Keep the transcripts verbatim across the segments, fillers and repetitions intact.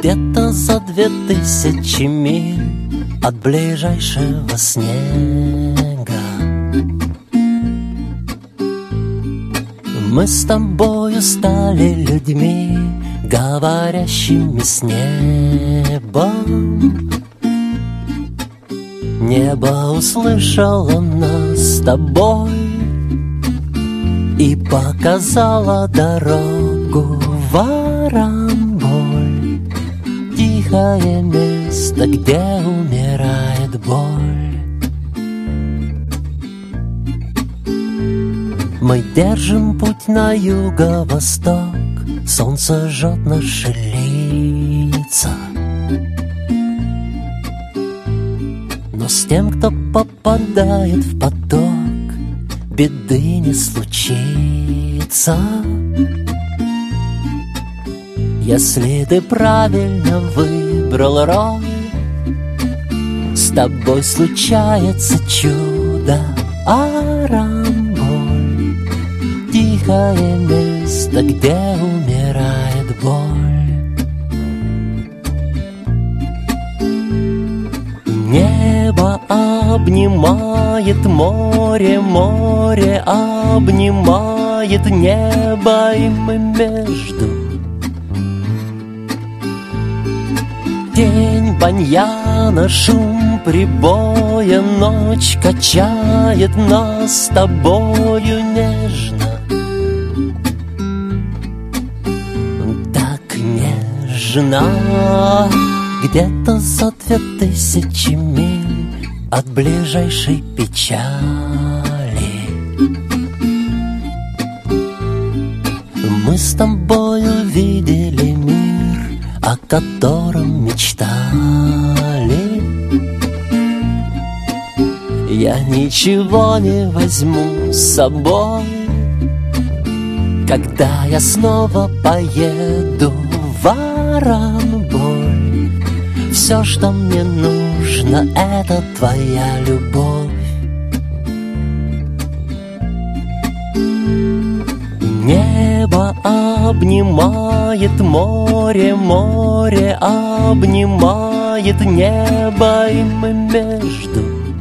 где-то за две тысячи миль от ближайшего снега. Мы с тобою стали людьми, говорящими с небом. Небо услышало нас с тобой и показало дорогу в Арамболь, тихое место, где умирает боль. Мы держим путь на юго-восток, солнце жжет наши лица. Но с тем, кто попадает в поток, беды не случится. Если ты правильно выбрал роль, с тобой случается чудо. Арамболь, тихое место, где умирает боль. Небо обнимает море, море обнимает небо, и мы между. Тень баньяна, шум прибоя, ночь качает нас с тобою нежно. Так нежно. Где-то за две тысячи миль от ближайшей печали мы с тобою видели мир, о котором мечтали. Я ничего не возьму с собой, когда я снова поеду в Арамболь. Все, что мне нужно, это твоя любовь. Небо обнимает море, море обнимает небо, и мы между.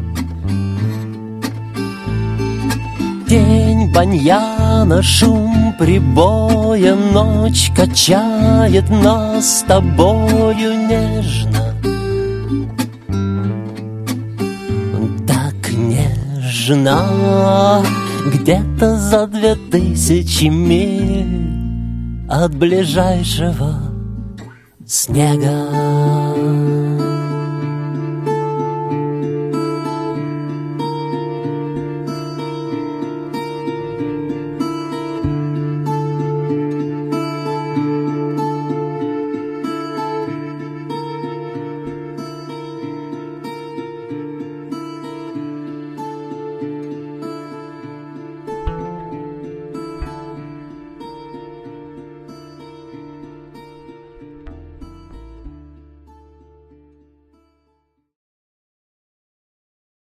Тень баньяна, шум прибоя, ночь качает нас с тобою нежно. Так нежно. Где-то за две тысячи миль от ближайшего снега.